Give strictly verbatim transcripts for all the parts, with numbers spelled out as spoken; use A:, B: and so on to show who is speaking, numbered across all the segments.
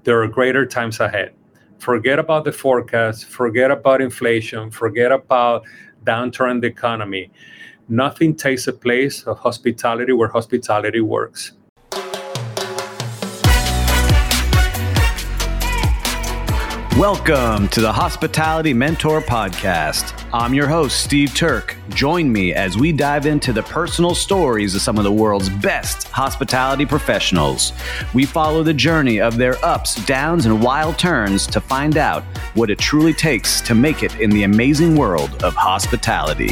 A: there are greater times ahead. Forget about the forecast, forget about inflation, forget about downturn in the economy. Nothing takes the place of hospitality where hospitality works.
B: Welcome to the Hospitality Mentor Podcast. I'm your host, Steve Turk. Join me as we dive into the personal stories of some of the world's best hospitality professionals. We follow the journey of their ups, downs, and wild turns to find out what it truly takes to make it in the amazing world of hospitality.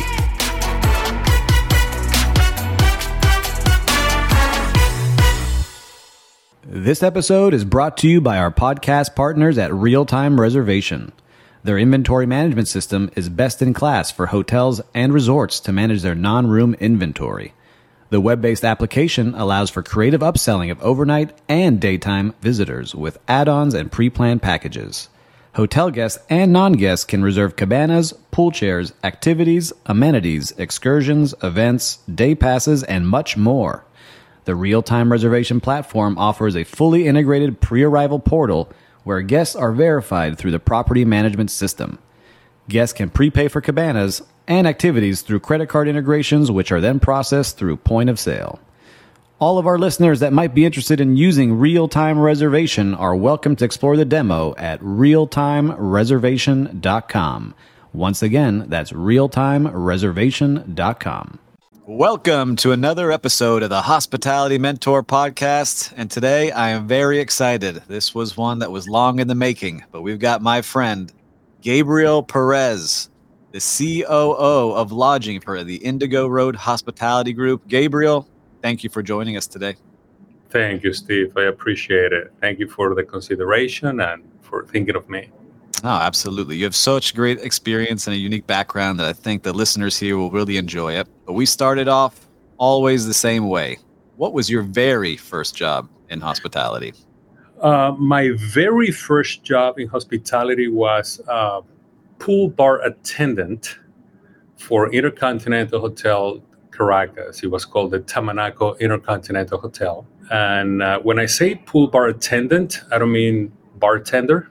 B: This episode is brought to you by our podcast partners at Real Time Reservation. Their inventory management system is best in class for hotels and resorts to manage their non-room inventory. The web-based application allows for creative upselling of overnight and daytime visitors with add-ons and pre-planned packages. Hotel guests and non-guests can reserve cabanas, pool chairs, activities, amenities, excursions, events, day passes, and much more. The real-time reservation platform offers a fully integrated pre-arrival portal where guests are verified through the property management system. Guests can prepay for cabanas and activities through credit card integrations, which are then processed through point of sale. All of our listeners that might be interested in using real-time reservation are welcome to explore the demo at real time reservation dot com. Once again, that's real time reservation dot com. Welcome to another episode of the Hospitality Mentor Podcast, and today I am very excited. This was one that was long in the making, but we've got my friend Gabriel Perez, the C O O of lodging for the Indigo Road Hospitality Group. Gabriel, thank you for joining us today.
A: Thank you, Steve. I appreciate it. Thank you for the consideration and for thinking of me.
B: Oh, absolutely. You have such great experience and a unique background that I think the listeners here will really enjoy it. But we started off always the same way. What was your very first job in hospitality?
A: Uh, my very first job in hospitality was uh, pool bar attendant for Intercontinental Hotel Caracas. It was called the Tamanaco Intercontinental Hotel. And uh, when I say pool bar attendant, I don't mean bartender.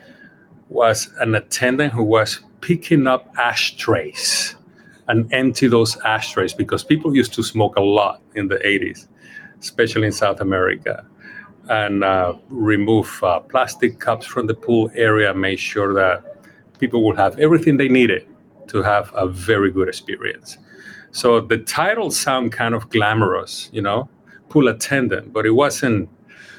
A: Was an attendant who was picking up ashtrays and empty those ashtrays because people used to smoke a lot in the eighties, especially in South America, and uh, remove uh, plastic cups from the pool area, made sure that people would have everything they needed to have a very good experience. So the title sound kind of glamorous, you know, pool attendant, but it wasn't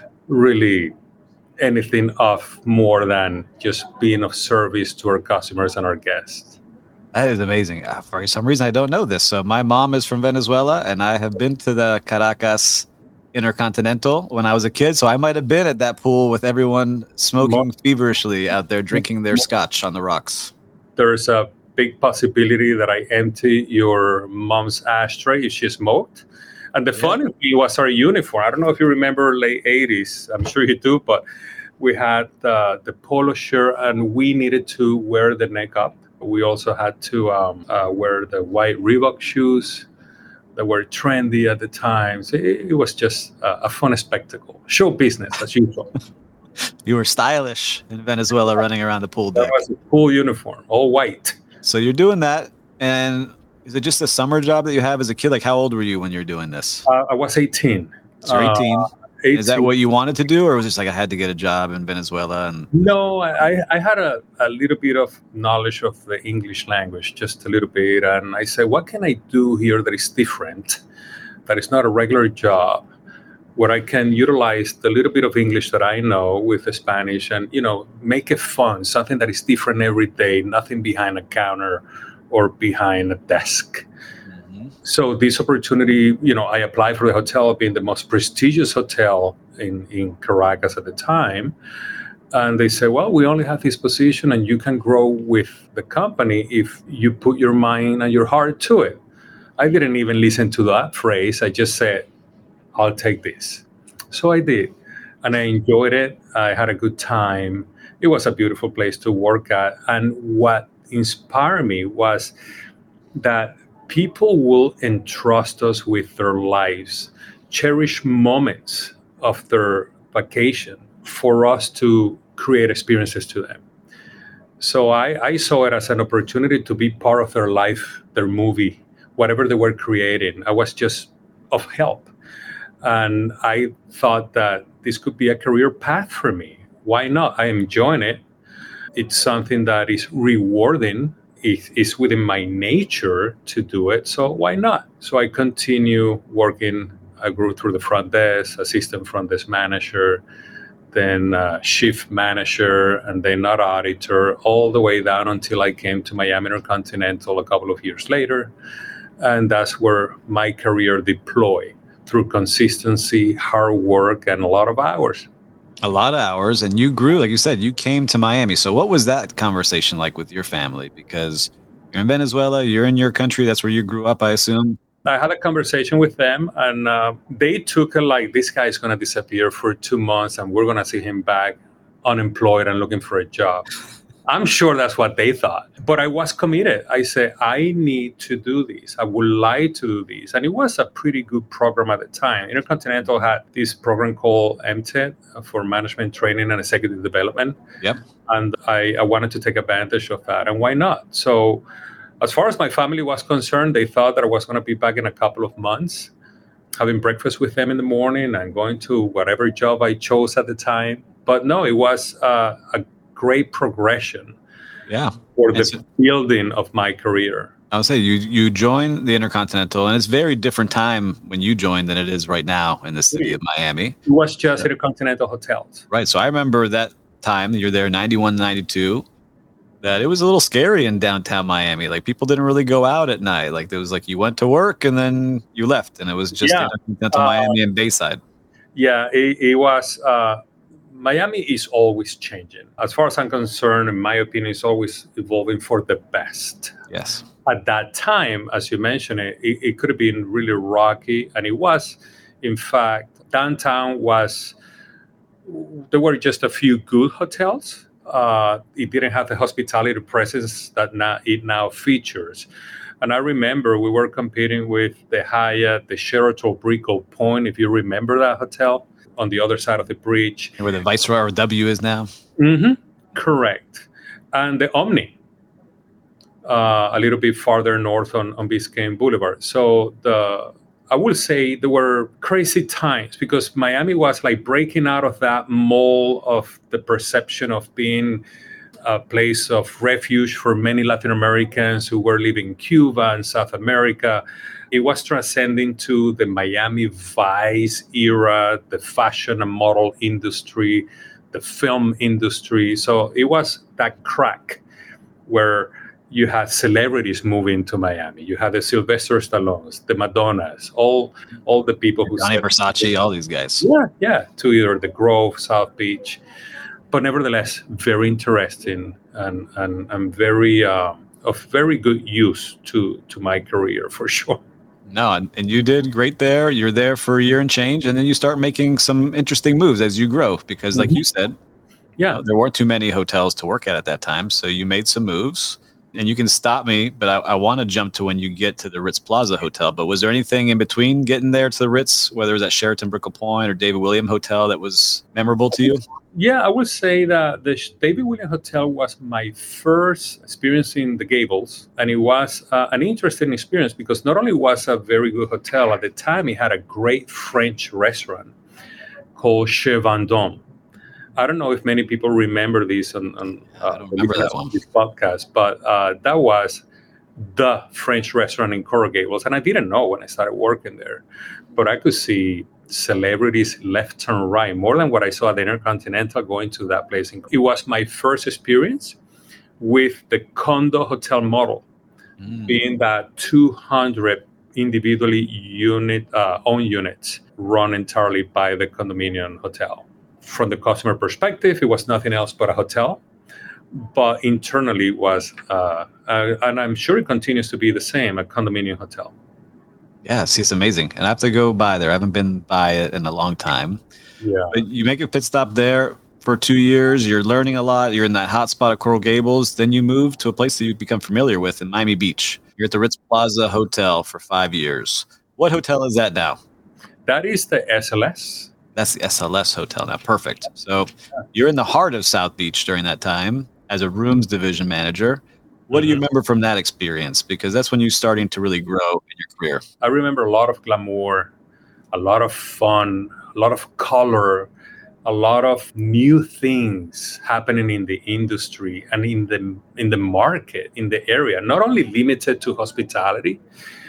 A: really anything of more than just being of service to our customers and our guests.
B: That is amazing. Uh, for some reason, I don't know this. So my mom is from Venezuela, and I have been to the Caracas Intercontinental when I was a kid. So I might have been at that pool with everyone smoking feverishly out there, drinking their scotch on the rocks.
A: There's a big possibility that I empty your mom's ashtray if she smoked. And the yeah. funny thing was our uniform. I don't know if you remember late eighties. I'm sure you do, but we had uh, the polo shirt and we needed to wear the neck up. We also had to um, uh, wear the white Reebok shoes that were trendy at the time. So it, it was just a, a fun spectacle. Show business as usual.
B: You were stylish in Venezuela running around the pool deck.
A: That was a cool uniform, all white.
B: So you're doing that, and is it just a summer job that you have as a kid? Like, how old were you when you were doing this?
A: Uh, I was eighteen.
B: So you're eighteen.
A: Uh, eighteen.
B: Is that what you wanted to do, or was it just like I had to get a job in Venezuela? And
A: no, I, I had a, a little bit of knowledge of the English language, just a little bit. And I said, what can I do here that is different, that is not a regular job, where I can utilize the little bit of English that I know with the Spanish and, you know, make it fun, something that is different every day, nothing behind a counter or behind a desk. Mm-hmm. So this opportunity, you know, I applied for the hotel, being the most prestigious hotel in, in Caracas at the time. And they said, well, we only have this position and you can grow with the company if you put your mind and your heart to it. I didn't even listen to that phrase. I just said, I'll take this. So I did. And I enjoyed it. I had a good time. It was a beautiful place to work at. And what inspired me was that people will entrust us with their lives, cherish moments of their vacation for us to create experiences to them. So I, I saw it as an opportunity to be part of their life, their movie, whatever they were creating. I was just of help. And I thought that this could be a career path for me. Why not? I am enjoying it. It's something that is rewarding. It is within my nature to do it. So why not? So I continue working. I grew through the front desk, assistant front desk manager, then uh, shift manager, and then not auditor, all the way down until I came to Miami Intercontinental a couple of years later. And that's where my career deployed through consistency, hard work, and a lot of hours.
B: A lot of hours. And you grew, like you said, you came to Miami. So what was that conversation like with your family? Because you're in Venezuela, you're in your country. That's where you grew up, I assume.
A: I had a conversation with them, and uh, they took it like, this guy is going to disappear for two months and we're going to see him back unemployed and looking for a job. I'm sure that's what they thought. But I was committed. I said, I need to do this. I would like to do this. And it was a pretty good program at the time. Intercontinental had this program called M T E D for Management Training and Executive Development.
B: Yep.
A: And I, I wanted to take advantage of that. And why not? So as far as my family was concerned, they thought that I was going to be back in a couple of months, having breakfast with them in the morning and going to whatever job I chose at the time. But no, it was uh, a great progression
B: yeah,
A: for the so, building of my career.
B: I would say you you joined the Intercontinental, and it's a very different time when you joined than it is right now in the city of Miami.
A: It was just yeah. Intercontinental hotels.
B: Right. So I remember that time, you're there ninety-one, ninety-two, that it was a little scary in downtown Miami. Like people didn't really go out at night. Like there was like you went to work and then you left, and it was just yeah. Intercontinental uh, Miami and Bayside.
A: Yeah, it, it was... Uh, Miami is always changing. As far as I'm concerned, in my opinion, it's always evolving for the best.
B: Yes.
A: At that time, as you mentioned, it, it, it could have been really rocky. And it was, in fact, downtown was, there were just a few good hotels. Uh, it didn't have the hospitality presence that now, it now features. And I remember we were competing with the Hyatt, the Sheraton Brickell Point, if you remember that hotel, on the other side of the bridge.
B: Where the Viceroy or W is now?
A: Mm-hmm. Correct. And the Omni, uh, a little bit farther north on, on Biscayne Boulevard. So the I will say there were crazy times because Miami was like breaking out of that mold of the perception of being a place of refuge for many Latin Americans who were living in Cuba and South America. It was transcending to the Miami Vice era, the fashion and model industry, the film industry. So it was that crack where you had celebrities moving to Miami. You had the Sylvester Stallones, the Madonnas, all all the people who...
B: Gianni Versace, all these guys.
A: Yeah, yeah, to either the Grove, South Beach. But nevertheless, very interesting and, and, and very uh, of very good use to, to my career, for sure.
B: No, and, and you did great there. You're there for a year and change, and then you start making some interesting moves as you grow. Because, like mm-hmm. you said,
A: yeah,
B: you know, there weren't too many hotels to work at at that time, so you made some moves. And you can stop me, but I, I want to jump to when you get to the Ritz Plaza Hotel. But was there anything in between getting there to the Ritz, whether it was at Sheraton Brickell Point or David William Hotel, that was memorable to you?
A: Yeah, I would say that the David William Hotel was my first experience in the Gables. And it was uh, an interesting experience because not only was a very good hotel, at the time it had a great French restaurant called Chez Vendôme. I don't know if many people remember this on, on, uh,
B: I don't remember that one.
A: This podcast, but uh, that was the French restaurant in Coral Gables. And I didn't know when I started working there, but I could see celebrities left and right, more than what I saw at the Intercontinental going to that place. It was my first experience with the condo hotel model, mm. being that two hundred individually unit uh, owned units run entirely by the condominium hotel. From the customer perspective, it was nothing else but a hotel, but internally was, uh, uh, and I'm sure it continues to be the same, a condominium hotel.
B: Yeah, see, it's amazing. And I have to go by there. I haven't been by it in a long time.
A: Yeah.
B: But you make a pit stop there for two years. You're learning a lot. You're in that hot spot at Coral Gables. Then you move to a place that you become familiar with in Miami Beach. You're at the Ritz Plaza Hotel for five years. What hotel is that now?
A: That is the S L S.
B: That's the S L S hotel now. Perfect. So you're in the heart of South Beach during that time as a rooms division manager. What do you
A: Mhm.
B: remember from that experience? Because that's when you're starting to really grow in your career.
A: I remember a lot of glamour, a lot of fun, a lot of color, a lot of new things happening in the industry and in the in the market, in the area. Not only limited to hospitality,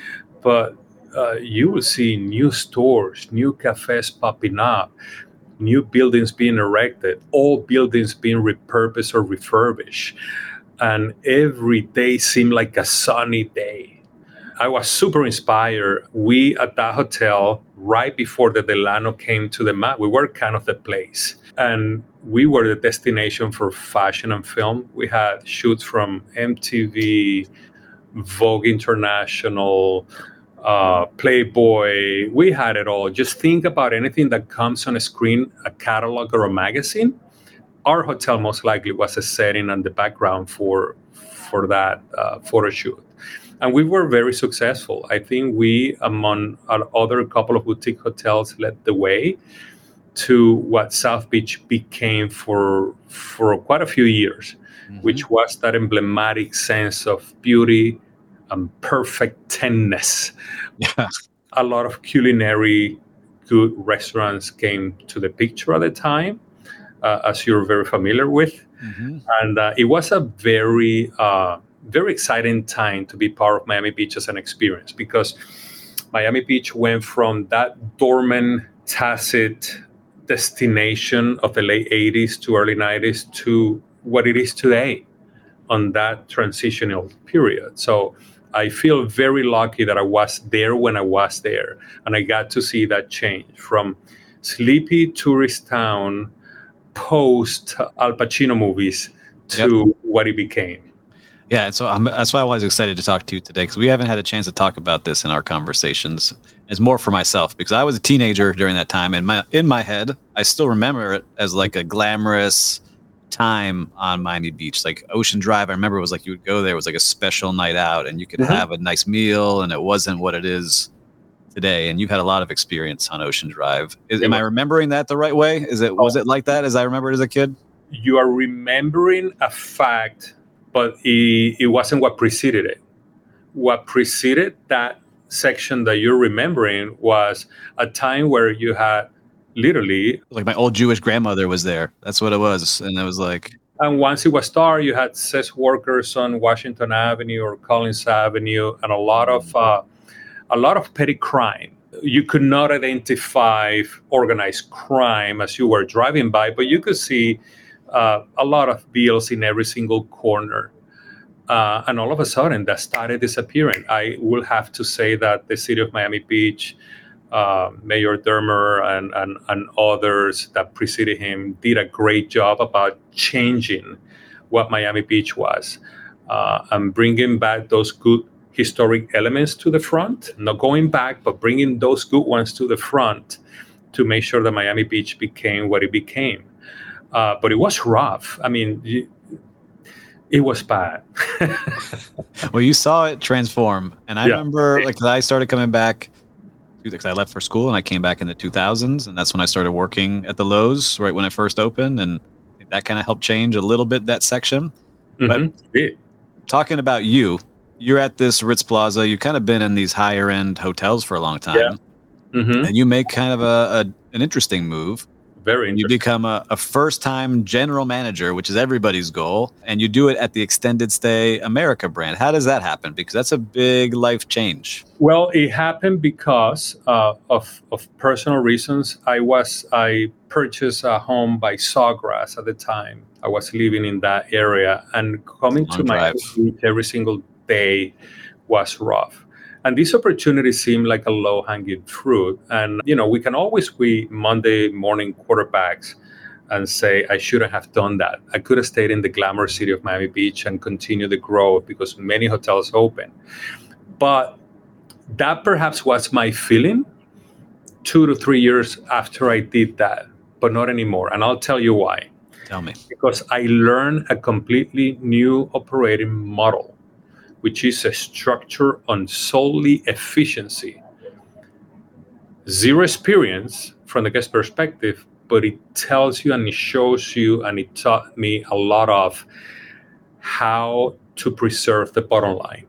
A: but uh, you will see new stores, new cafes popping up, new buildings being erected, all buildings being repurposed or refurbished. And every day seemed like a sunny day. I was super inspired. We at that hotel, right before the Delano came to the map, we were kind of the place. And we were the destination for fashion and film. We had shoots from M T V, Vogue International, uh, Playboy. We had it all. Just think about anything that comes on a screen, a catalog or a magazine. Our hotel most likely was a setting and the background for for that uh, photo shoot. And we were very successful. I think we, among other couple of boutique hotels, led the way to what South Beach became for for quite a few years, mm-hmm. which was that emblematic sense of beauty and perfect-ness.
B: Yeah.
A: A lot of culinary good restaurants came to the picture at the time, uh, as you're very familiar with. Mm-hmm. And uh, it was a very, uh, very exciting time to be part of Miami Beach as an experience, because Miami Beach went from that dormant, tacit destination of the late eighties to early nineties to what it is today on that transitional period. So I feel very lucky that I was there when I was there, and I got to see that change from sleepy tourist town post Al Pacino movies to yep. what it became.
B: Yeah, and so I'm, that's why I was excited to talk to you today, because we haven't had a chance to talk about this in our conversations. It's more for myself, because I was a teenager during that time, and my in my head, I still remember it as like a glamorous time on Miami Beach, like Ocean Drive. I remember it was like you would go there, it was like a special night out, and you could mm-hmm. have a nice meal, and it wasn't what it is today. And you've had a lot of experience on Ocean Drive. Is, am I remembering that the right way? Is it was it like that as I remember it as a kid?
A: You are remembering a fact, but it, it wasn't what preceded it. What preceded that section that you're remembering was a time where you had literally...
B: Like my old Jewish grandmother was there. That's what it was. And it was like...
A: And once it was dark, you had sex workers on Washington Avenue or Collins Avenue, and a lot of uh, a lot of petty crime. You could not identify organized crime as you were driving by, but you could see uh, a lot of bills in every single corner. Uh, and all of a sudden, that started disappearing. I will have to say that the city of Miami Beach, uh, Mayor Dermer and, and, and others that preceded him did a great job about changing what Miami Beach was uh, and bringing back those good historic elements to the front, not going back, but bringing those good ones to the front to make sure that Miami Beach became what it became. Uh, but it was rough. I mean, you, it was bad.
B: Well, you saw it transform. And I yeah. remember, like, I started coming back, because I left for school and I came back in the two thousands. And that's when I started working at the Lowe's, right when I first opened. And that kind of helped change a little bit that section.
A: Mm-hmm.
B: But yeah. talking about you, you're at this Ritz Plaza. You've kind of been in these higher end hotels for a long time.
A: Yeah. Mm-hmm.
B: And you make kind of a, a an interesting move.
A: Very interesting.
B: You become a, a first-time general manager, which is everybody's goal, and you do it at the Extended Stay America brand. How does that happen? Because that's a big life change.
A: Well, it happened because uh, of of personal reasons. I was I purchased a home by Sawgrass at the time. I was living in that area, and coming to my beach every single day was rough. And this opportunity seemed like a low-hanging fruit. And, you know, we can always be Monday morning quarterbacks and say, I shouldn't have done that. I could have stayed in the glamour city of Miami Beach and continued the growth because many hotels open. But that perhaps was my feeling two to three years after I did that, but not anymore. And I'll tell you why.
B: Tell me.
A: Because I learned a completely new operating model, which is a structure on solely efficiency. zero experience from the guest perspective, but it tells you and it shows you, and it taught me a lot of how to preserve the bottom line.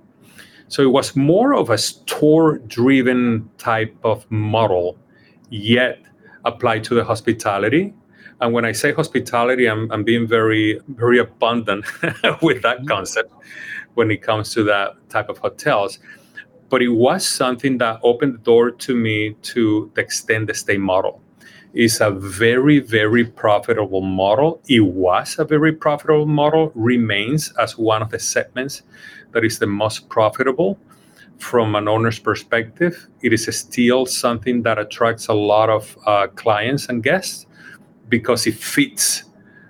A: So it was more of a store-driven type of model, yet applied to the hospitality. And when I say hospitality, I'm, I'm being very, very abundant with that concept when it comes to that type of hotels. But it was something that opened the door to me to the extended stay model. It's a very, very profitable model. It was a very profitable model, remains as one of the segments that is the most profitable from an owner's perspective. It is still something that attracts a lot of uh, clients and guests because it fits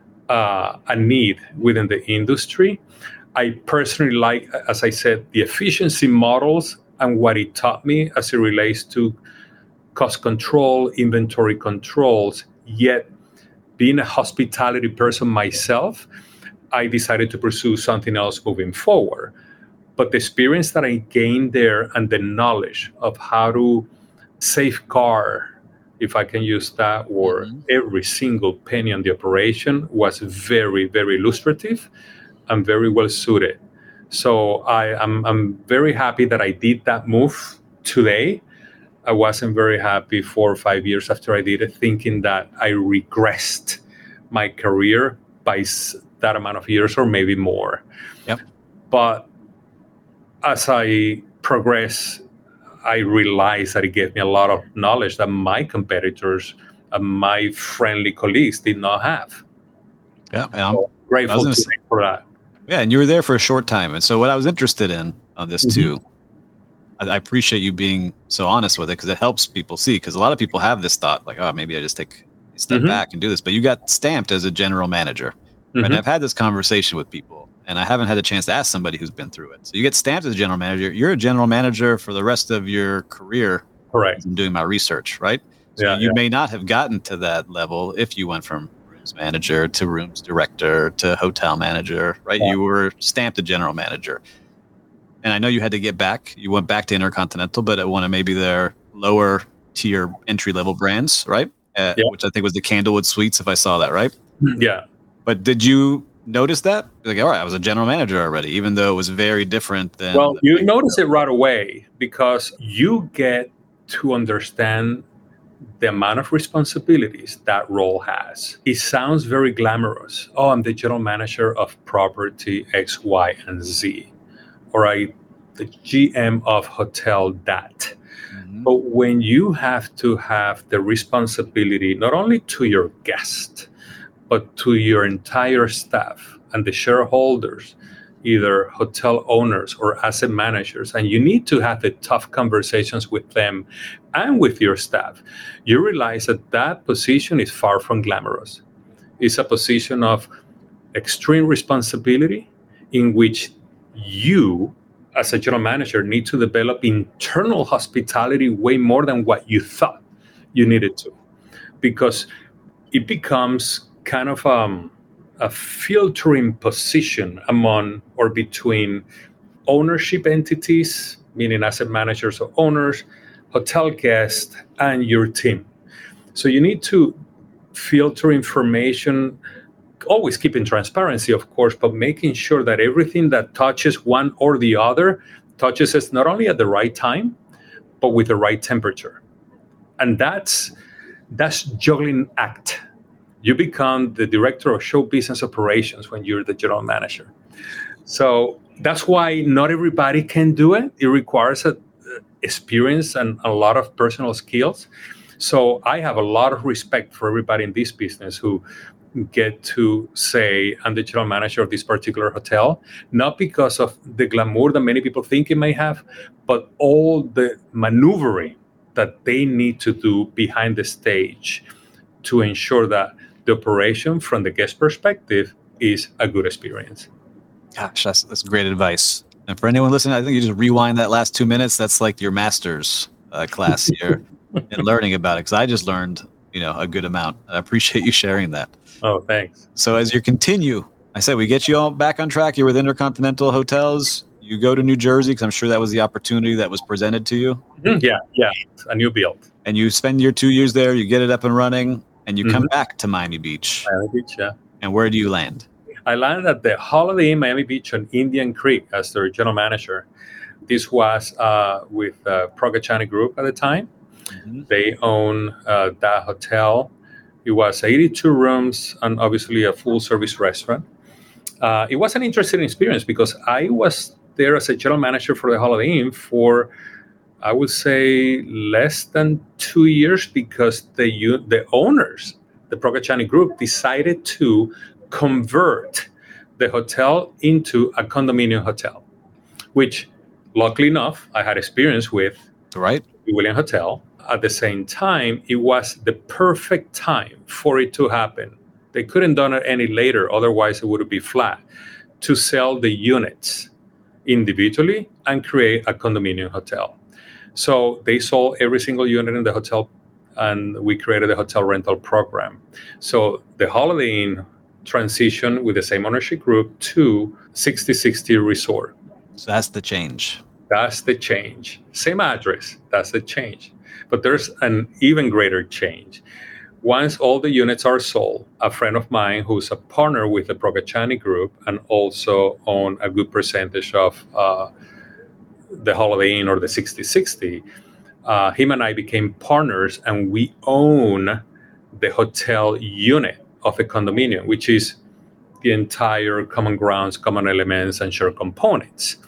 A: uh, a need within the industry. I personally like, as I said, the efficiency models and what it taught me as it relates to cost control, inventory controls. Yet, being a hospitality person myself, I decided to pursue something else moving forward. But the experience that I gained there and the knowledge of how to safeguard, if I can use that word, mm-hmm. every single penny on the operation was very, very illustrative and very well suited. So I, I'm, I'm very happy that I did that move today. I wasn't very happy four or five years after I did it, thinking that I regressed my career by that amount of years or maybe more.
B: Yep.
A: But as I progress, I realized that it gave me a lot of knowledge that my competitors and my friendly colleagues did not have.
B: Yeah, I'm
A: so grateful to say for that.
B: Yeah, and you were there for a short time. And so what I was interested in on this mm-hmm. too, I, I appreciate you being so honest with it because it helps people see. Because a lot of people have this thought like, oh, maybe I just take a step mm-hmm. back and do this. But you got stamped as a general manager. Mm-hmm. And I've had this conversation with people, and I haven't had a chance to ask somebody who's been through it. So you get stamped as a general manager. You're a general manager for the rest of your career.
A: Correct.
B: I'm doing my research, right? So yeah, you yeah. may not have gotten to that level if you went from rooms manager to rooms director to hotel manager, right? Yeah. You were stamped a general manager. And I know you had to get back. You went back to Intercontinental, but at one of maybe their lower tier entry level brands, right? Uh, yeah. Which I think was the Candlewood Suites, if I saw that, right?
A: Yeah.
B: But did you notice that? Like, all right, I was a general manager already, even though it was very different than...
A: Well, you notice it right away because you get to understand the amount of responsibilities that role has. It sounds very glamorous. Oh, I'm the general manager of property X, Y, and Z. Or I, the G M of hotel that. Mm-hmm. But when you have to have the responsibility not only to your guest, but to your entire staff and the shareholders, either hotel owners or asset managers, and you need to have the tough conversations with them and with your staff, you realize that that position is far from glamorous. It's a position of extreme responsibility in which you, as a general manager, need to develop internal hospitality way more than what you thought you needed to, because it becomes kind of um, a filtering position among or between ownership entities, meaning asset managers or owners, hotel guests, and your team. So you need to filter information, always keeping transparency, of course, but making sure that everything that touches one or the other touches us not only at the right time, but with the right temperature. And that's that's juggling act. You become the director of show business operations when you're the general manager. So that's why not everybody can do it. It requires a, uh, experience and a lot of personal skills. So I have a lot of respect for everybody in this business who get to say, I'm the general manager of this particular hotel, not because of the glamour that many people think it may have, but all the maneuvering that they need to do behind the stage to ensure that the operation from the guest perspective is a good experience.
B: Gosh, that's, that's great advice. And for anyone listening, I think you just rewind that last two minutes. That's like your master's uh, class here in learning about it, because I just learned, you know, a good amount. I appreciate you sharing that.
A: Oh, thanks.
B: So as you continue, I said we get you all back on track. You're with Intercontinental Hotels. You go to New Jersey, because I'm sure that was the opportunity that was presented to you.
A: Mm-hmm. Yeah, yeah, a new build.
B: And you spend your two years there, you get it up and running, and you mm-hmm. come back to Miami Beach.
A: Miami Beach, yeah.
B: And where do you land?
A: I landed at the Holiday Inn Miami Beach on Indian Creek as their general manager. This was uh, with uh, Progachani Group at the time. Mm-hmm. They own uh, that hotel. It was eighty-two rooms and obviously a full-service restaurant. Uh, it was an interesting experience because I was there as a general manager for the Holiday Inn for, I would say, less than two years because the the owners, the Progachani Group, decided to convert the hotel into a condominium hotel, which, luckily enough, I had experience with.
B: Right.
A: The William Hotel. At the same time, it was the perfect time for it to happen. They couldn't done it any later, otherwise it would be flat, to sell the units individually and create a condominium hotel. So they sold every single unit in the hotel, and we created a hotel rental program. So the Holiday Inn transitioned with the same ownership group to sixty sixty Resort.
B: So that's the change.
A: That's the change. Same address, that's the change. But there's an even greater change. Once all the units are sold, a friend of mine who's a partner with the Progachani Group and also own a good percentage of uh, the Holiday Inn or the sixty sixty, uh, him and I became partners, and we own the hotel unit of the condominium, which is the entire common grounds, common elements, and shared components.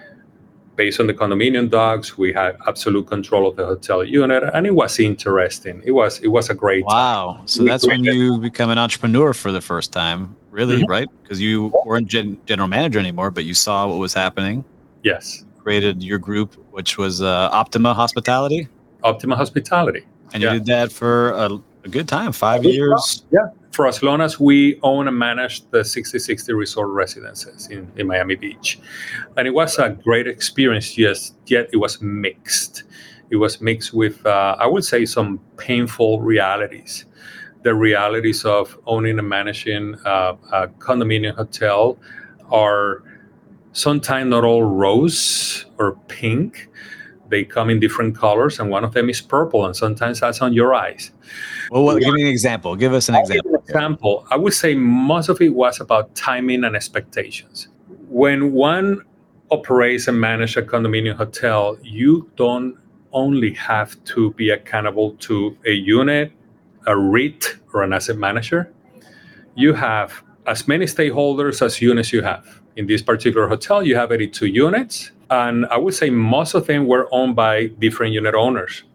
A: Based on the condominium docs, we had absolute control of the hotel unit, and it was interesting. It was it was a great
B: wow.
A: time.
B: So we that's when you become an entrepreneur for the first time, really, mm-hmm. right? Because you weren't gen- general manager anymore, but you saw what was happening.
A: Yes.
B: Created your group, which was uh, Optima Hospitality.
A: Optima Hospitality.
B: And yeah. you did that for a, a good time, five years.
A: Yeah. For as long as we own and manage the sixty sixty Resort residences in, in Miami Beach. And it was a great experience, yes, yet it was mixed. It was mixed with, uh, I would say, some painful realities. The realities of owning and managing uh, a condominium hotel are sometimes not all rose or pink. They come in different colors, and one of them is purple, and sometimes that's on your eyes.
B: Well, well give me an example. Give us an
A: I'll
B: example.
A: Give an example. I would say most of it was about timing and expectations. When one operates and manages a condominium hotel, you don't only have to be accountable to a unit, a R E I T, or an asset manager. You have as many stakeholders as units you have. In this particular hotel, you have eighty-two units. And I would say most of them were owned by different unit owners.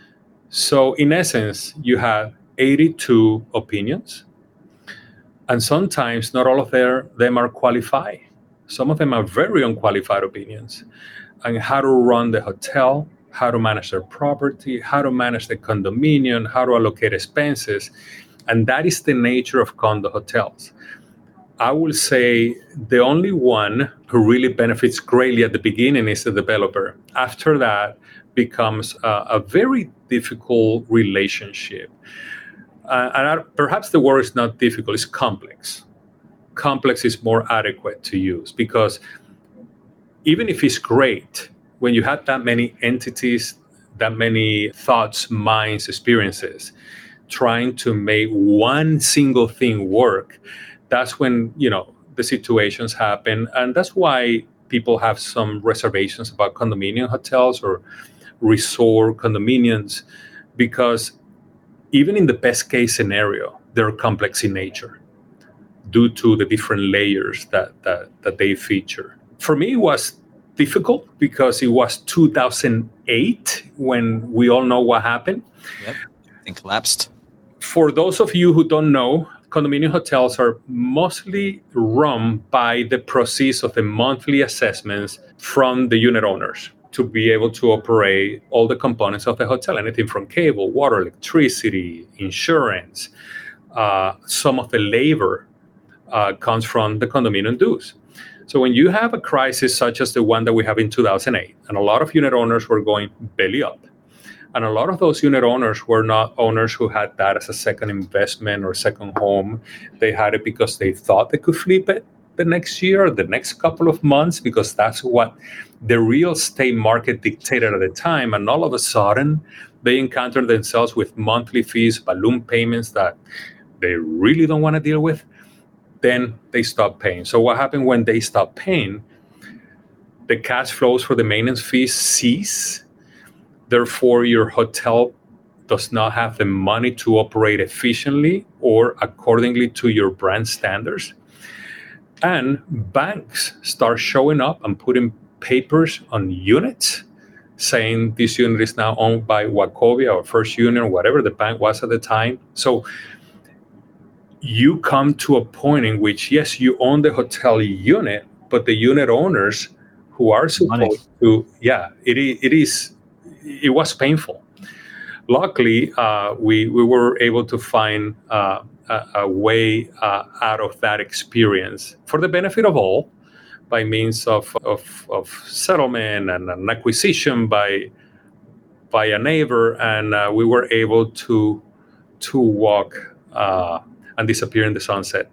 A: So in essence, you have eighty-two opinions. And sometimes not all of their, them are qualified. Some of them are very unqualified opinions. And how to run the hotel, how to manage their property, how to manage the condominium, how to allocate expenses. And that is the nature of condo hotels. I will say the only one who really benefits greatly at the beginning is the developer. After that becomes a, a very difficult relationship. Uh, and I, perhaps the word is not difficult, it's complex. Complex is more adequate to use because even if it's great, when you have that many entities, that many thoughts, minds, experiences, trying to make one single thing work, that's when, you know, the situations happen. And that's why people have some reservations about condominium hotels or resort condominiums, because even in the best case scenario, they're complex in nature due to the different layers that, that, that they feature. For me, it was difficult because it was two thousand eight when we all know what happened.
B: Yep, and collapsed.
A: For those of you who don't know, condominium hotels are mostly run by the proceeds of the monthly assessments from the unit owners to be able to operate all the components of the hotel, anything from cable, water, electricity, insurance. Uh, some of the labor uh, comes from the condominium dues. So when you have a crisis such as the one that we have in two thousand eight, and a lot of unit owners were going belly up, and a lot of those unit owners were not owners who had that as a second investment or second home. They had it because they thought they could flip it the next year or the next couple of months, because that's what the real estate market dictated at the time. And all of a sudden, they encounter themselves with monthly fees, balloon payments that they really don't want to deal with, then they stop paying. So what happened when they stop paying? The cash flows for the maintenance fees cease. Therefore, your hotel does not have the money to operate efficiently or accordingly to your brand standards. And banks start showing up and putting papers on units saying this unit is now owned by Wachovia or First Union, whatever the bank was at the time. So you come to a point in which, yes, you own the hotel unit, but the unit owners who are supposed Money. to, yeah, it, it is, it was painful. Luckily, uh, we, we were able to find uh, a, a way uh, out of that experience for the benefit of all, by means of, of, of settlement and an acquisition by by a neighbor, and uh, we were able to to walk uh, and disappear in the sunset.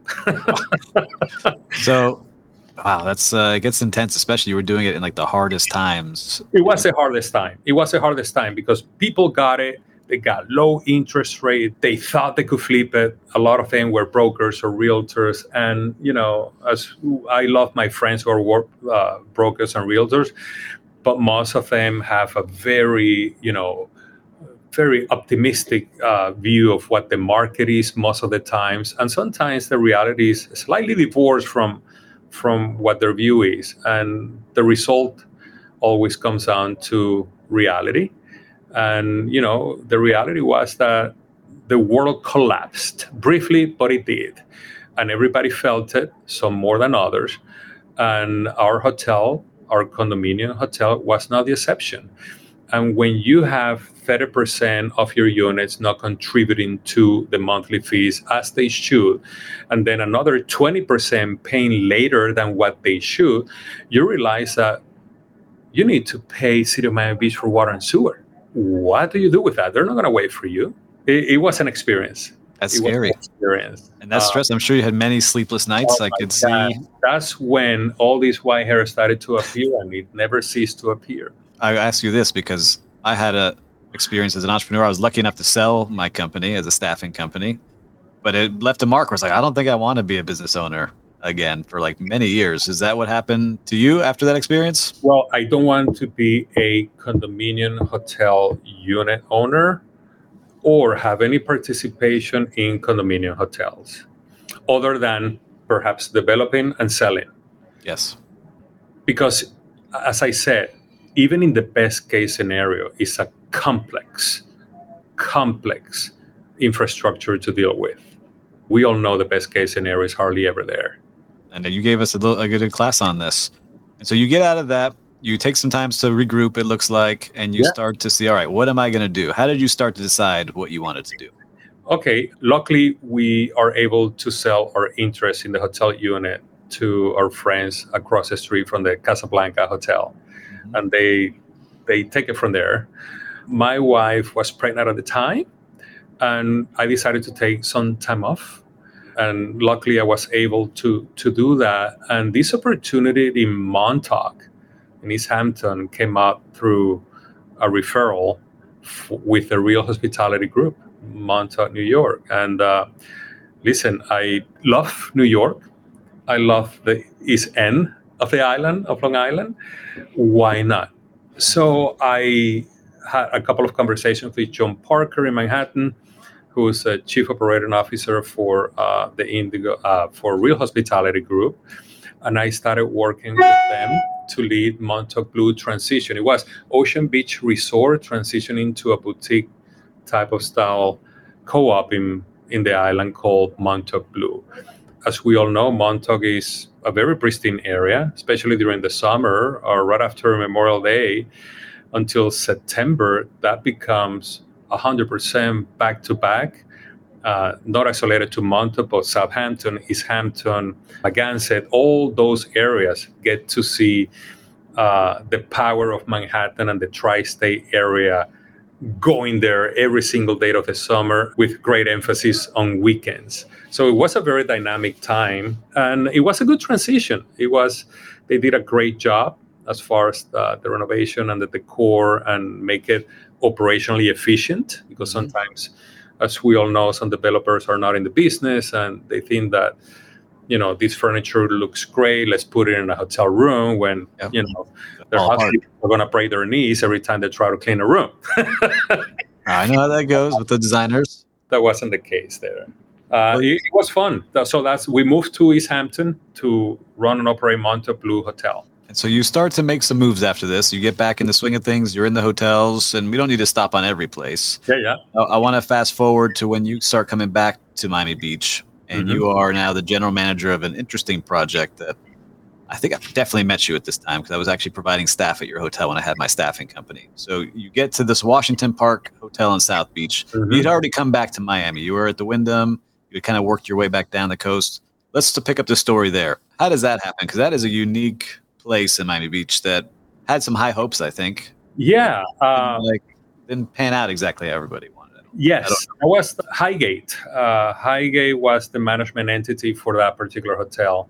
B: So, wow, that's uh, it gets intense, especially you were doing it in like the hardest times.
A: It was the hardest time. It was the hardest time because people got it. They got low interest rate. They thought they could flip it. A lot of them were brokers or realtors. And, you know, as I love my friends who are work, uh, brokers and realtors, but most of them have a very, you know, very optimistic uh, view of what the market is most of the times. And sometimes the reality is slightly divorced from, from what their view is. And the result always comes down to reality. And, you know, the reality was that the world collapsed briefly, but it did. And everybody felt it, some more than others. And our hotel, our condominium hotel, was not the exception. And when you have thirty percent of your units not contributing to the monthly fees as they should, and then another twenty percent paying later than what they should, you realize that you need to pay City of Miami Beach for water and sewer. What do you do with that? They're not going to wait for you. It, it was an experience.
B: That's
A: it
B: scary.
A: Was an experience.
B: And that's uh, stress. I'm sure you had many sleepless nights. Oh I could God. see.
A: That's when all these white hairs started to appear, and it never ceased to appear.
B: I ask you this because I had a experience as an entrepreneur. I was lucky enough to sell my company as a staffing company, but it left a mark where it's like, I don't think I want to be a business owner again for like many years. Is that what happened to you after that experience?
A: Well, I don't want to be a condominium hotel unit owner or have any participation in condominium hotels other than perhaps developing and selling.
B: Yes.
A: Because as I said, even in the best case scenario, it's a complex, complex infrastructure to deal with. We all know the best case scenario is hardly ever there.
B: And you gave us a, little, a good class on this. And so you get out of that, you take some time to regroup, it looks like, and you yeah. start to see, all right, what am I going to do? How did you start to decide what you wanted to do?
A: Okay, luckily we are able to sell our interest in the hotel unit to our friends across the street from the Casablanca Hotel. Mm-hmm. And they they take it from there. My wife was pregnant at the time, and I decided to take some time off. And luckily, I was able to to do that. And this opportunity in Montauk, in East Hampton, came up through a referral f- with the Real Hospitality Group, Montauk, New York. And uh, listen, I love New York. I love the East End of the island, of Long Island. Why not? So I had a couple of conversations with John Parker in Manhattan, who's a chief operating officer for uh, the Indigo, uh, for Real Hospitality Group. And I started working with them to lead Montauk Blue transition. It was Ocean Beach Resort transitioning to a boutique type of style co-op in, in the island called Montauk Blue. As we all know, Montauk is a very pristine area, especially during the summer or right after Memorial Day until September. That becomes one hundred percent back-to-back, uh, not isolated to Montauk, but Southampton, East Hampton, Magansett, all those areas get to see uh, the power of Manhattan and the tri-state area going there every single day of the summer with great emphasis on weekends. So it was a very dynamic time, and it was a good transition. It was, they did a great job as far as the, the renovation and the decor and make it operationally efficient, because mm-hmm. sometimes, as we all know, some developers are not in the business and they think that, you know, this furniture looks great, let's put it in a hotel room, when, yep. you know, their housekeepers are going to break their knees every time they try to clean a room.
B: I know how that goes with the designers.
A: That wasn't the case there. Uh, it, it was fun. So that's we moved to East Hampton to run and operate Montauk Blue Hotel.
B: And so you start to make some moves after this. You get back in the swing of things. You're in the hotels, and we don't need to stop on every place.
A: Yeah, yeah.
B: I, I want to fast forward to when you start coming back to Miami Beach, and mm-hmm. you are now the general manager of an interesting project that I think I definitely met you at this time, because I was actually providing staff at your hotel when I had my staffing company. So you get to this Washington Park Hotel in South Beach. Mm-hmm. You'd already come back to Miami. You were at the Wyndham. You had kind of worked your way back down the coast. Let's to pick up the story there. How does that happen? Because that is a unique place in Miami Beach that had some high hopes, I think.
A: Yeah. Uh,
B: didn't, like, didn't pan out exactly how everybody wanted it.
A: Yes. I was Highgate. Uh, Highgate was the management entity for that particular hotel.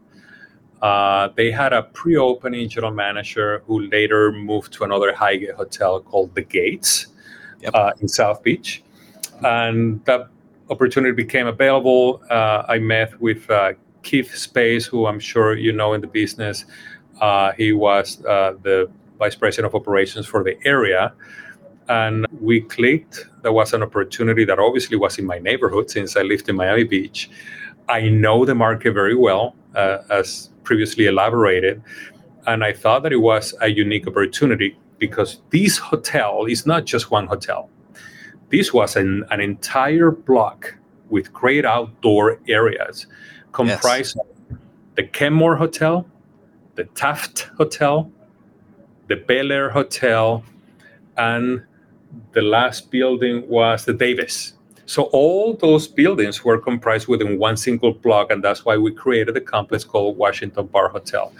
A: Uh, they had a pre-opening general manager who later moved to another Highgate hotel called The Gates yep. uh, in South Beach. And that opportunity became available. Uh, I met with uh, Keith Space, who I'm sure you know in the business. Uh, he was uh, the vice president of operations for the area. And we clicked. There was an opportunity that obviously was in my neighborhood since I lived in Miami Beach. I know the market very well, uh, as previously elaborated. And I thought that it was a unique opportunity because this hotel is not just one hotel. This was an, an entire block with great outdoor areas comprised yes. of the Kenmore Hotel, the Taft Hotel, the Bel Air Hotel, and the last building was the Davis. So all those buildings were comprised within one single block, and that's why we created a complex called Washington Park Hotel.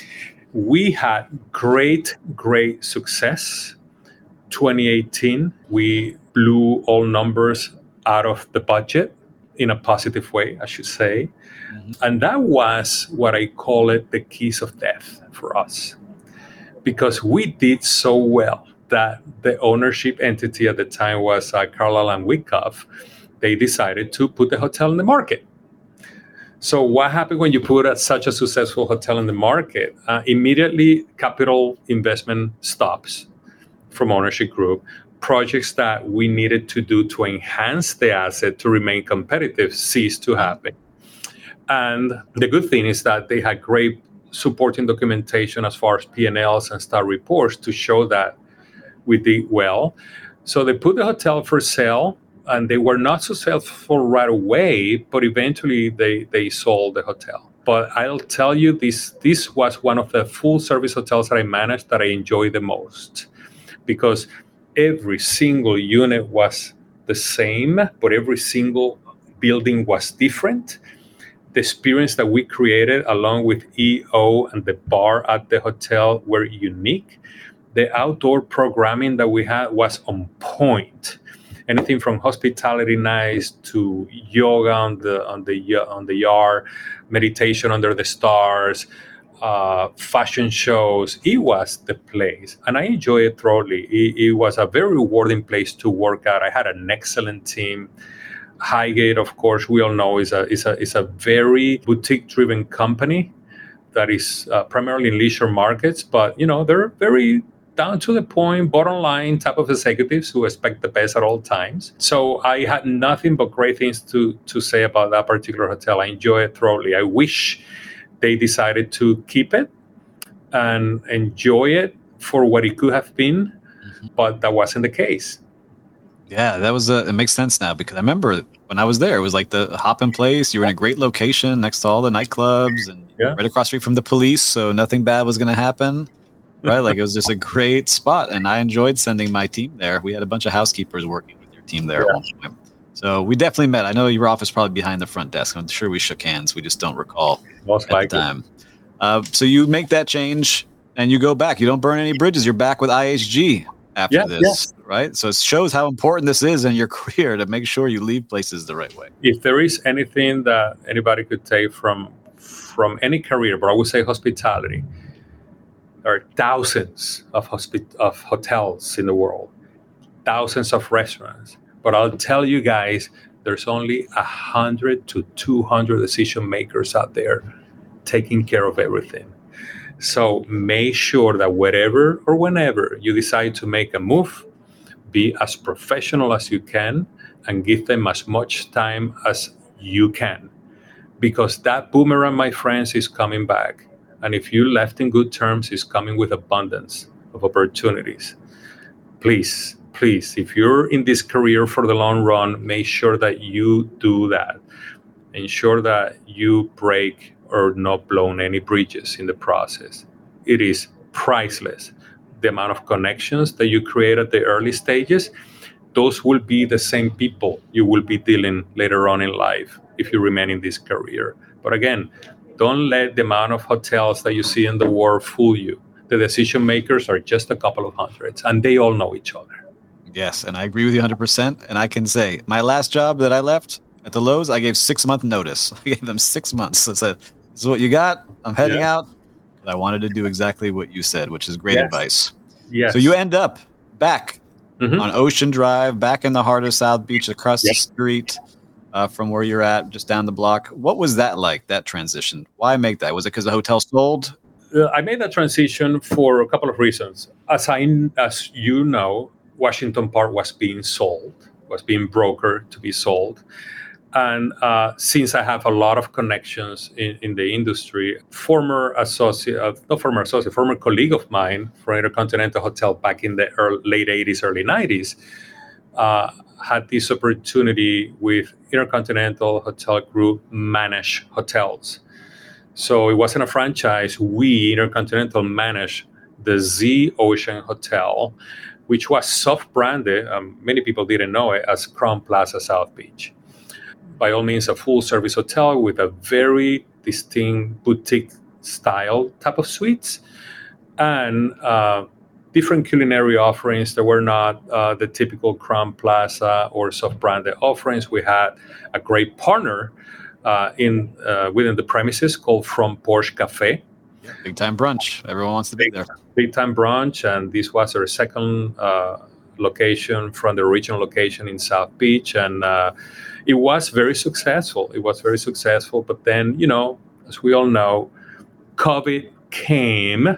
A: We had great, great success. twenty eighteen, we blew all numbers out of the budget in a positive way, I should say. Mm-hmm. And that was what I call it the keys of death for us, because we did so well that the ownership entity at the time was uh, Carlyle and Wyckoff. They decided to put the hotel in the market. So what happened when you put a, such a successful hotel in the market? Uh, immediately, capital investment stops from ownership group. Projects that we needed to do to enhance the asset to remain competitive ceased to happen. And the good thing is that they had great supporting documentation as far as P and Ls and star reports to show that we did well. So they put the hotel for sale, and they were not successful right away, but eventually they, they sold the hotel. But I'll tell you, this this was one of the full service hotels that I managed that I enjoyed the most, because every single unit was the same, but every single building was different. The experience that we created along with E O and the bar at the hotel were unique. The outdoor programming that we had was on point. Anything from hospitality nights to yoga on the on the on the yard, meditation under the stars, uh, fashion shows. It was the place, and I enjoyed it thoroughly. It, it was a very rewarding place to work at. I had an excellent team. Highgate, of course, we all know is a is a is a very boutique-driven company that is uh, primarily in leisure markets, but you know they're very down to the point, bottom line type of executives who expect the best at all times. So I had nothing but great things to to say about that particular hotel. I enjoy it thoroughly. I wish they decided to keep it and enjoy it for what it could have been, mm-hmm. but that wasn't the case.
B: Yeah, that was a, it makes sense now, because I remember when I was there, it was like the hop in place. You were in a great location next to all the nightclubs and yeah. right across the street from the police, so nothing bad was going to happen. Right, like it was just a great spot, and I enjoyed sending my team there. We had a bunch of housekeepers working with your team there. Yeah. At one point. So we definitely met. I know your office probably behind the front desk. I'm sure we shook hands. We just don't recall
A: Most
B: at
A: likely.
B: the time. Uh, so you make that change, and you go back. You don't burn any bridges. You're back with I H G after
A: yeah,
B: this,
A: yeah.
B: right? So it shows how important this is in your career to make sure you leave places the right way.
A: If there is anything that anybody could take from from any career, but I would say hospitality, there are thousands of hospi- of hotels in the world. thousands of restaurants. But I'll tell you guys, there's only one hundred to two hundred decision makers out there taking care of everything. So make sure that wherever or whenever you decide to make a move, be as professional as you can and give them as much time as you can. Because that boomerang, my friends, is coming back. And if you left in good terms, it's coming with abundance of opportunities. Please, please, if you're in this career for the long run, make sure that you do that. Ensure that you break or not blown any bridges in the process. It is priceless. The amount of connections that you create at the early stages, those will be the same people you will be dealing later on in life if you remain in this career. But again, don't let the amount of hotels that you see in the world fool you. The decision makers are just a couple of hundreds, and they all know each other.
B: Yes, and I agree with you one hundred percent. And I can say, my last job that I left at the Lowe's, I gave six-month notice. I gave them six months. I said, this is what you got. I'm heading yeah. out. But I wanted to do exactly what you said, which is great yes. advice.
A: Yes.
B: So you end up back
A: mm-hmm.
B: on Ocean Drive, back in the heart of South Beach, across yep. the street uh, from where you're at, just down the block. What was that like, that transition? Why make that? Was it because the hotel sold?
A: Uh, I made that transition for a couple of reasons. As I, as you know, Washington Park was being sold, was being brokered to be sold. And uh, since I have a lot of connections in, in the industry, former associate, uh, not former associate, former colleague of mine from Intercontinental Hotel back in the early, late eighties, early nineties, uh, had this opportunity with Intercontinental Hotel Group manage hotels. So it wasn't a franchise. We, Intercontinental, managed the Z Ocean Hotel, which was soft branded, um, many people didn't know it, as Crowne Plaza South Beach. By all means, a full-service hotel with a very distinct boutique style type of suites and uh, different culinary offerings that were not uh, the typical Crowne Plaza or soft-branded offerings. We had a great partner uh, in uh, within the premises called Front Porch Cafe.
B: Big time brunch. Everyone wants to be there.
A: Big time brunch, and this was our second uh, location from the original location in South Beach, and uh, it was very successful. It was very successful, but then, you know, as we all know, COVID came,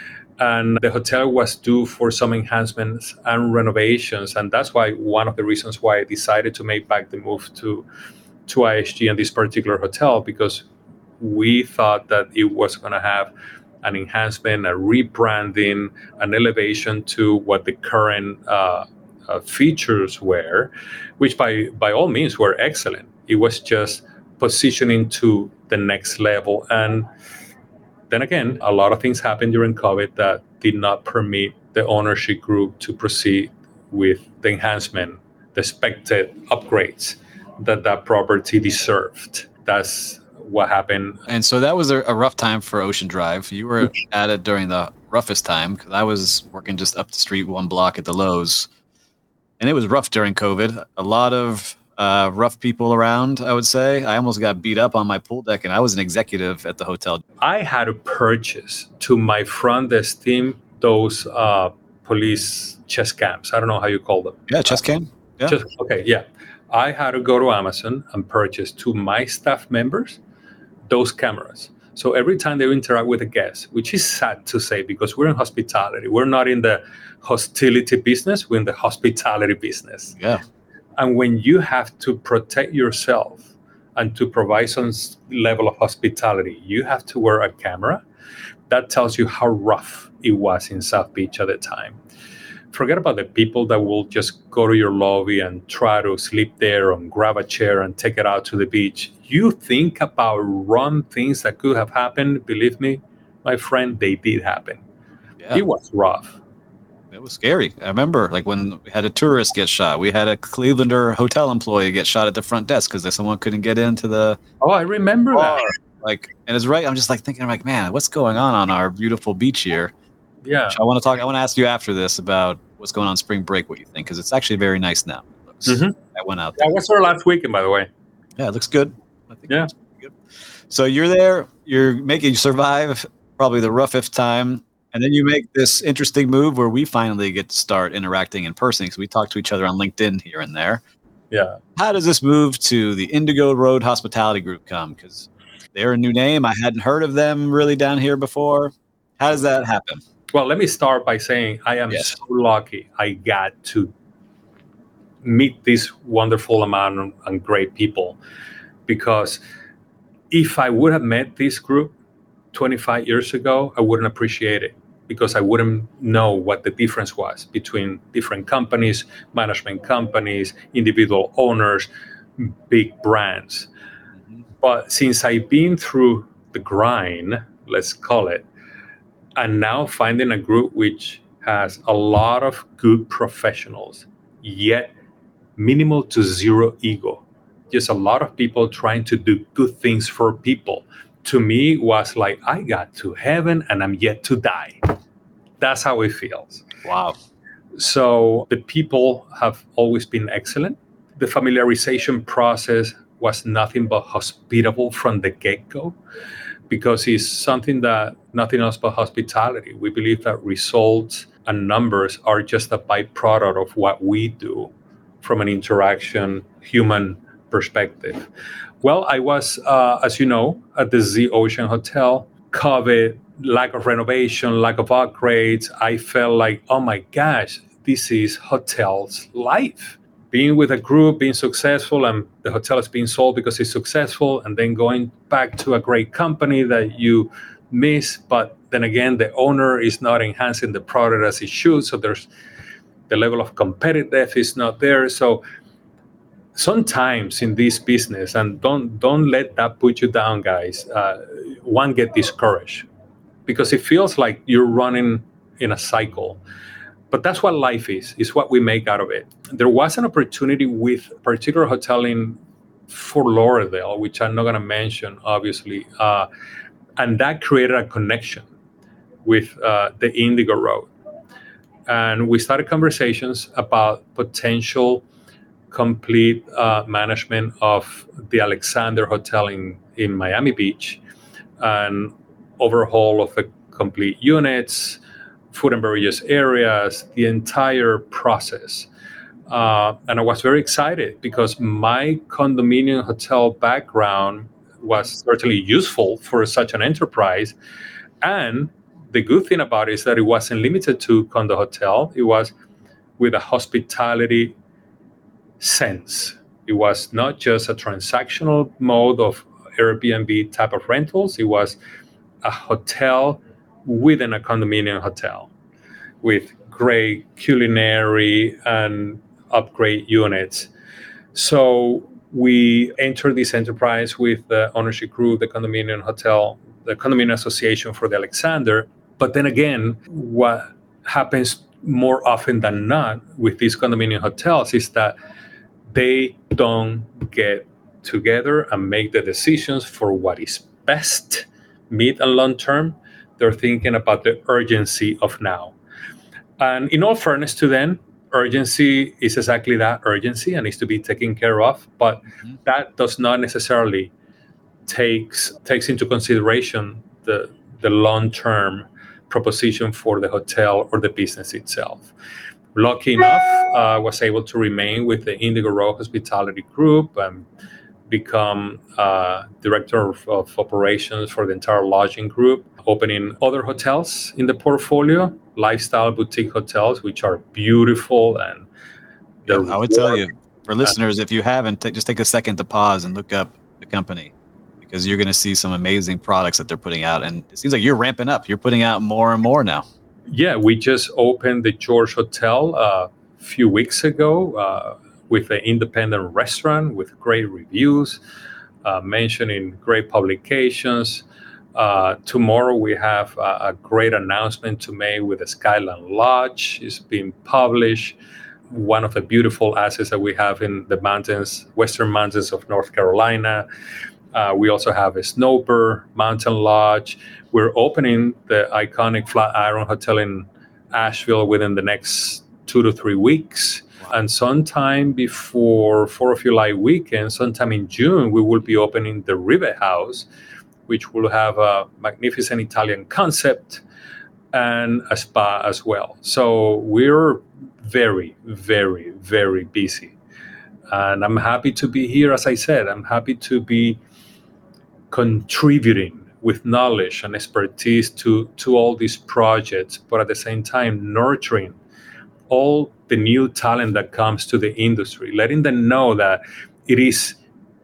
A: and the hotel was due for some enhancements and renovations, and that's why one of the reasons why I decided to make back the move to to I H G and this particular hotel, because we thought that it was going to have an enhancement, a rebranding, an elevation to what the current uh, uh, features were, which by, by all means were excellent. It was just positioning to the next level. And then again, a lot of things happened during COVID that did not permit the ownership group to proceed with the enhancement, the expected upgrades that that property deserved. That's what happened.
B: And so that was a, a rough time for Ocean Drive. You were at it during the roughest time, because I was working just up the street one block at the Lowe's, and it was rough during COVID. A lot of uh, rough people around, I would say. I almost got beat up on my pool deck, and I was an executive at the hotel.
A: I had to purchase to my front desk team those uh, police chest cams. I don't know how you call them.
B: Yeah, chest cam. Yeah.
A: Just, okay, yeah. I had to go to Amazon and purchase to my staff members those cameras. So every time they interact with a guest, which is sad to say because we're in hospitality, we're not in the hostility business, we're in the hospitality business.
B: Yeah.
A: And when you have to protect yourself and to provide some level of hospitality, you have to wear a camera. That tells you how rough it was in South Beach at the time. Forget about the people that will just go to your lobby and try to sleep there and grab a chair and take it out to the beach. You think about wrong things that could have happened. Believe me, my friend, they did happen. Yeah. It was rough.
B: It was scary. I remember, like, when we had a tourist get shot. We had a Clevelander hotel employee get shot at the front desk because someone couldn't get into the...
A: Oh, I remember bar. that.
B: Like, and it's right. I'm just like thinking, I'm like, man, what's going on on our beautiful beach here?
A: Yeah.
B: I want to talk. I want to ask you after this about what's going on spring break, what you think, because it's actually very nice now. It looks,
A: mm-hmm.
B: I went out there.
A: That was our last weekend, by the way.
B: Yeah, it looks good. I think
A: yeah.
B: It looks good. So you're there, you're making, you survive probably the roughest time, And then you make this interesting move where we finally get to start interacting in person because we talk to each other on LinkedIn here and there.
A: Yeah.
B: How does this move to the Indigo Road Hospitality Group come? Because they're a new name. I hadn't heard of them really down here before. How does that happen?
A: Well, let me start by saying I am yes. so lucky I got to meet this wonderful amount and great people, because if I would have met this group twenty-five years ago, I wouldn't appreciate it, because I wouldn't know what the difference was between different companies, management companies, individual owners, big brands. Mm-hmm. But since I've been through the grind, let's call it, and now finding a group which has a lot of good professionals, yet minimal to zero ego, just a lot of people trying to do good things for people, to me was like, I got to heaven and I'm yet to die. That's how it feels.
B: Wow.
A: So the people have always been excellent. The familiarization process was nothing but hospitable from the get-go, because it's something that nothing else but hospitality. We believe that results and numbers are just a byproduct of what we do from an interaction, human perspective. Well, I was, uh, as you know, at the Z Ocean Hotel. COVID, lack of renovation, lack of upgrades. I felt like, oh my gosh, this is hotel's life. Being with a group, being successful, and the hotel is being sold because it's successful, and then going back to a great company that you miss, but then again, the owner is not enhancing the product as it should, so there's the level of competitiveness is not there. So sometimes in this business, and don't don't let that put you down, guys, uh, one get discouraged, because it feels like you're running in a cycle. But that's what life is, is what we make out of it. There was an opportunity with a particular hotel in Fort Lauderdale, which I'm not going to mention, obviously, uh, and that created a connection with uh, the Indigo Road. And we started conversations about potential complete uh, management of the Alexander Hotel in, in Miami Beach, and overhaul of the complete units, food and beverages areas, the entire process. Uh, and I was very excited because my condominium hotel background was certainly useful for such an enterprise. And the good thing about it is that it wasn't limited to condo hotel. It was with a hospitality sense. It was not just a transactional mode of Airbnb type of rentals. It was a hotel within a condominium hotel with great culinary and upgrade units. So we entered this enterprise with the ownership group, the condominium hotel, the condominium association for the Alexander. But then again, what happens more often than not with these condominium hotels is that they don't get together and make the decisions for what is best, mid and long term. They're thinking about the urgency of now. And in all fairness to them, urgency is exactly that, urgency, and needs to be taken care of. But mm-hmm. that does not necessarily takes takes into consideration the the long-term proposition for the hotel or the business itself. Lucky enough, I uh, was able to remain with the Indigo Road Hospitality Group and become uh, director of, of operations for the entire lodging group, opening other hotels in the portfolio, lifestyle boutique hotels, which are beautiful. And
B: yeah, I would tell you, for listeners, if you haven't, t- just take a second to pause and look up the company, because you're going to see some amazing products that they're putting out. And it seems like you're ramping up. You're putting out more and more now.
A: Yeah, we just opened the George Hotel uh, a few weeks ago uh, with an independent restaurant with great reviews, uh, mentioned in great publications. Uh, tomorrow we have a, a great announcement to make with the Skyline Lodge. It's being published. One of the beautiful assets that we have in the mountains, western mountains of North Carolina. Uh, we also have a Snowbird Mountain Lodge. We're opening the iconic Flatiron Hotel in Asheville within the next two to three weeks. Wow. And sometime before fourth of July weekend, sometime in June, we will be opening the Rivet House, which will have a magnificent Italian concept and a spa as well. So we're very, very, very busy. And I'm happy to be here. As I said, I'm happy to be contributing with knowledge and expertise to, to all these projects, but at the same time, nurturing all the new talent that comes to the industry, letting them know that it is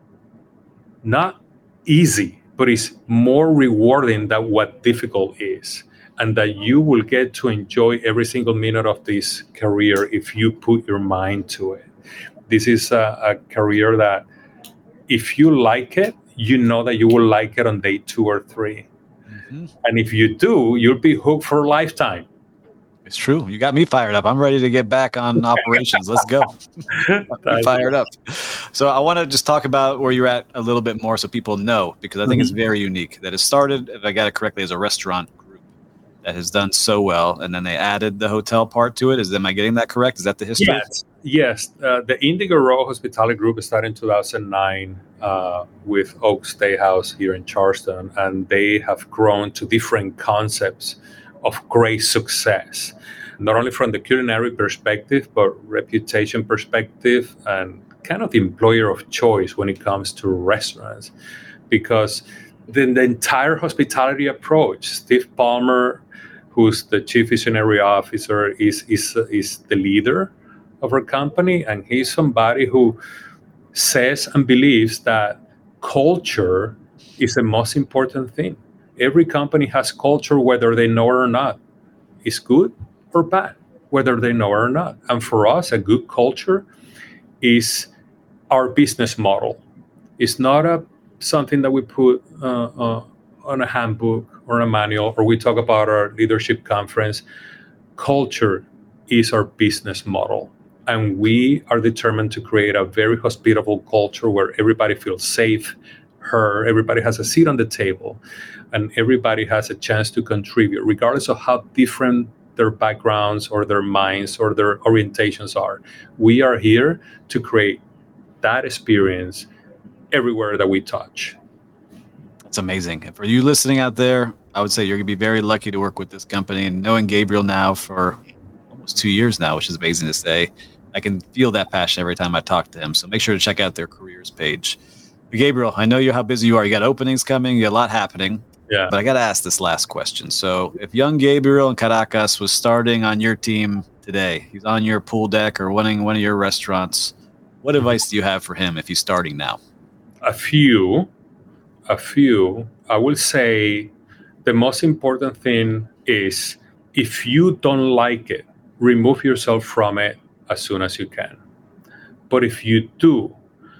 A: not easy, but it's more rewarding than what difficult is, and that you will get to enjoy every single minute of this career if you put your mind to it. This is a, a career that if you like it, you know that you will like it on day two or three. Mm-hmm. And if you do, you'll be hooked for a lifetime.
B: It's true. You got me fired up. I'm ready to get back on operations. Let's go. I'm fired up. So I want to just talk about where you're at a little bit more so people know, because I think mm-hmm. it's very unique that it started, if I got it correctly, as a restaurant group that has done so well. And then they added the hotel part to it. Is Am I getting that correct? Is that the history?
A: Yes. Yes. Uh, the Indigo Row Hospitality Group started in two thousand nine uh, with Oak Steakhouse here in Charleston. And they have grown to different concepts of great success, not only from the culinary perspective, but reputation perspective and kind of the employer of choice when it comes to restaurants. Because the, the entire hospitality approach, Steve Palmer, who's the chief visionary officer, is, is, is the leader of our company. And he's somebody who says and believes that culture is the most important thing. Every company has culture, whether they know it or not. It's good or bad, whether they know it or not. And for us, a good culture is our business model. It's not a something that we put uh, uh, on a handbook or a manual, or we talk about our leadership conference. Culture is our business model. And we are determined to create a very hospitable culture where everybody feels safe, heard, everybody has a seat on the table, and everybody has a chance to contribute, regardless of how different their backgrounds or their minds or their orientations are. We are here to create that experience everywhere that we touch.
B: That's amazing. And for you listening out there, I would say you're going to be very lucky to work with this company. And knowing Gabriel now for almost two years now, which is amazing to say, I can feel that passion every time I talk to him. So make sure to check out their careers page. But Gabriel, I know you how busy you are. You got openings coming, you got a lot happening.
A: Yeah.
B: But I got to ask this last question. So if young Gabriel in Caracas was starting on your team today, he's on your pool deck or running one of your restaurants, what advice do you have for him if he's starting now?
A: A few, a few. I will say the most important thing is if you don't like it, remove yourself from it as soon as you can. But if you do,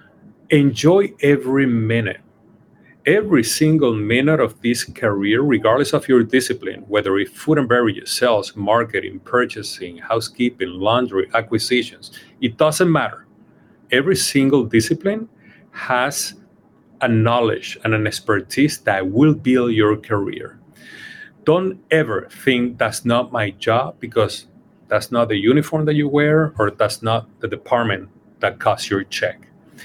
A: enjoy every minute. Every single minute of this career, regardless of your discipline, whether it's food and beverages, sales, marketing, purchasing, housekeeping, laundry, acquisitions, it doesn't matter. Every single discipline has a knowledge and an expertise that will build your career. Don't ever think that's not my job because that's not the uniform that you wear or that's not the department that costs your check.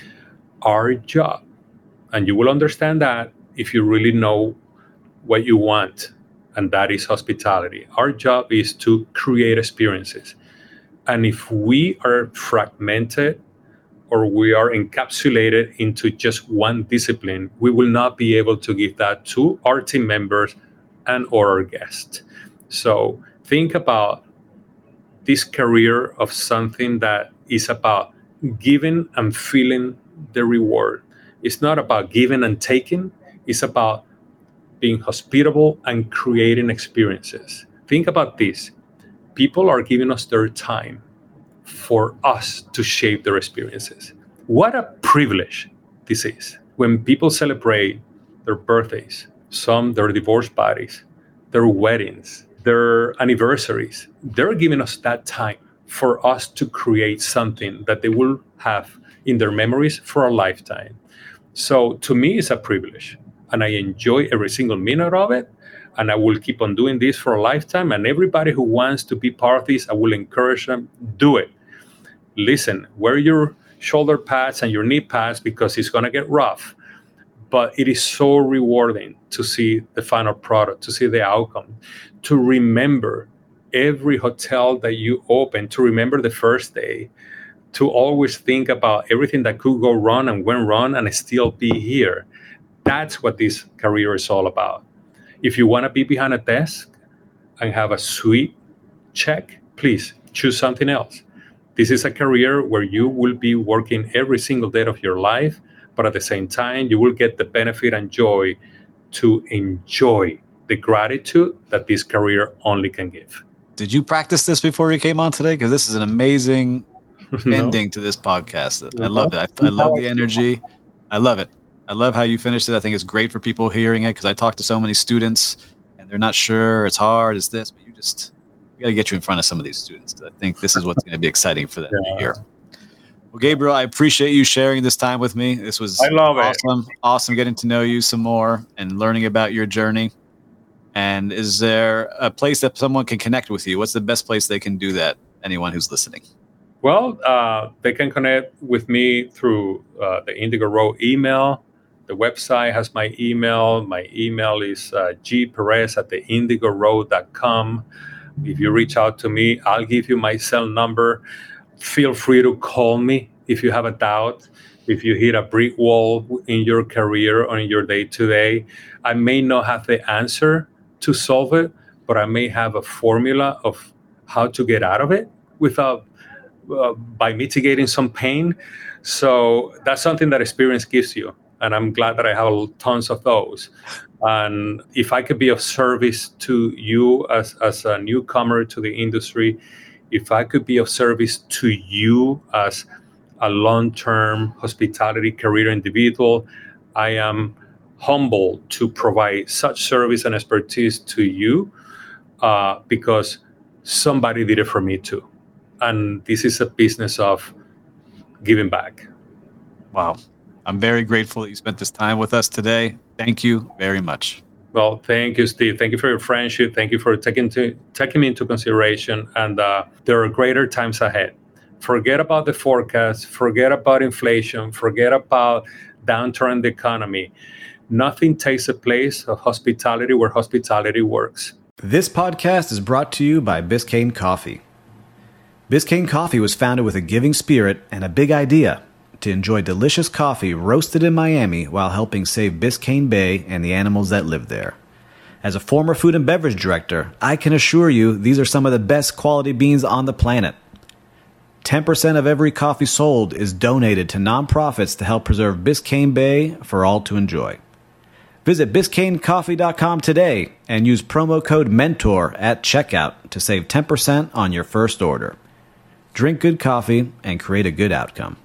A: Our job, and you will understand that if you really know what you want, and that is hospitality. Our job is to create experiences. And if we are fragmented or we are encapsulated into just one discipline, we will not be able to give that to our team members and or our guests. So think about this career of something that is about giving and feeling the reward. It's not about giving and taking. It's about being hospitable and creating experiences. Think about this. People are giving us their time for us to shape their experiences. What a privilege this is. When people celebrate their birthdays, some their divorce parties, their weddings, their anniversaries, they're giving us that time for us to create something that they will have in their memories for a lifetime. So to me, it's a privilege, and I enjoy every single minute of it, and I will keep on doing this for a lifetime. And everybody who wants to be part of this, I will encourage them, do it. Listen, wear your shoulder pads and your knee pads because it's going to get rough, but it is so rewarding to see the final product, to see the outcome, to remember every hotel that you open, to remember the first day, to always think about everything that could go wrong and went wrong and still be here. That's what this career is all about. If you want to be behind a desk and have a suite check, please choose something else. This is a career where you will be working every single day of your life, but at the same time, you will get the benefit and joy to enjoy the gratitude that this career only can give.
B: Did you practice this before you came on today? Because this is an amazing no. ending to this podcast. I love it. I, I love the energy. I love it. I love how you finished it. I think it's great for people hearing it, because I talk to so many students and they're not sure. It's hard. It's this, but you just, we got to get you in front of some of these students. I think this is what's going to be exciting for them yeah. to hear. Well, Gabriel, I appreciate you sharing this time with me. This was
A: I love
B: awesome.
A: It.
B: Awesome getting to know you some more and learning about your journey. And is there a place that someone can connect with you? What's the best place they can do that? Anyone who's listening.
A: Well, uh, they can connect with me through uh, the Indigo Row email. The website has my email. My email is uh, gperez at the indigo row dot com. If you reach out to me, I'll give you my cell number. Feel free to call me if you have a doubt. If you hit a brick wall in your career or in your day-to-day, I may not have the answer to solve it, but I may have a formula of how to get out of it without uh, by mitigating some pain. So that's something that experience gives you. And I'm glad that I have tons of those. And if I could be of service to you as, as a newcomer to the industry, if I could be of service to you as a long-term hospitality career individual, I am humbled to provide such service and expertise to you uh, because somebody did it for me too. And this is a business of giving back.
B: Wow. I'm very grateful that you spent this time with us today. Thank you very much.
A: Well, thank you, Steve. Thank you for your friendship. Thank you for taking to, taking me into consideration. And uh, there are greater times ahead. Forget about the forecast. Forget about inflation. Forget about downturn in the economy. Nothing takes the place of hospitality where hospitality works. This podcast is brought to you by Biscayne Coffee. Biscayne Coffee was founded with a giving spirit and a big idea: to enjoy delicious coffee roasted in Miami while helping save Biscayne Bay and the animals that live there. As a former food and beverage director, I can assure you these are some of the best quality beans on the planet. ten percent of every coffee sold is donated to nonprofits to help preserve Biscayne Bay for all to enjoy. Visit biscayne coffee dot com today and use promo code MENTOR at checkout to save ten percent on your first order. Drink good coffee and create a good outcome.